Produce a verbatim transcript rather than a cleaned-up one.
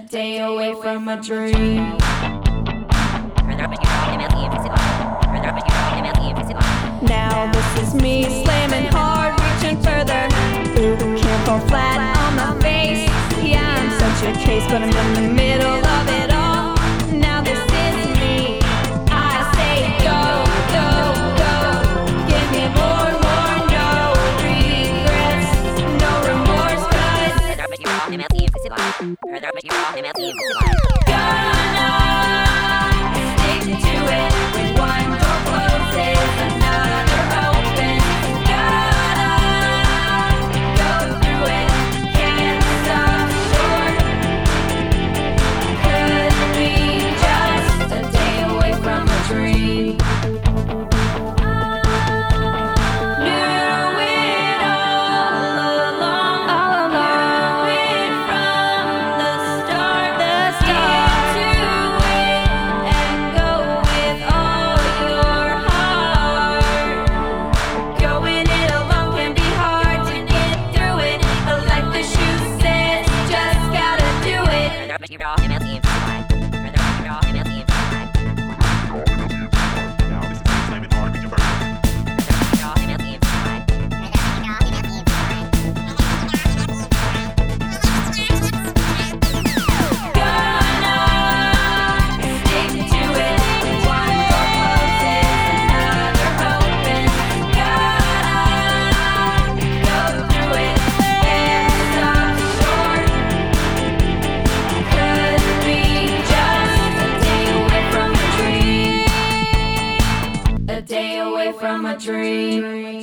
day away from a dream. Now this is me slamming hard, reaching further. Ooh, can't fall flat on my face. Yeah, I'm such a case, but I'm in the middle of it all. Now this is me. I say go, go, go. Give me more, more, no regrets, no remorse, cause gonna stick to it. When one door closes, another opens. Gotta go through it, can't stop short. Could be just a day away from a dream. Knew it all along, all along. Knew it from the start, the start. Stick to it and go with all your heart. Going it alone can be hard to get through it, but like the shoe says, just gotta do it. Stick to it. One door closes, another opens. Gotta go through it, can't stop short. Could be just a day away from a dream. A day away from a dream.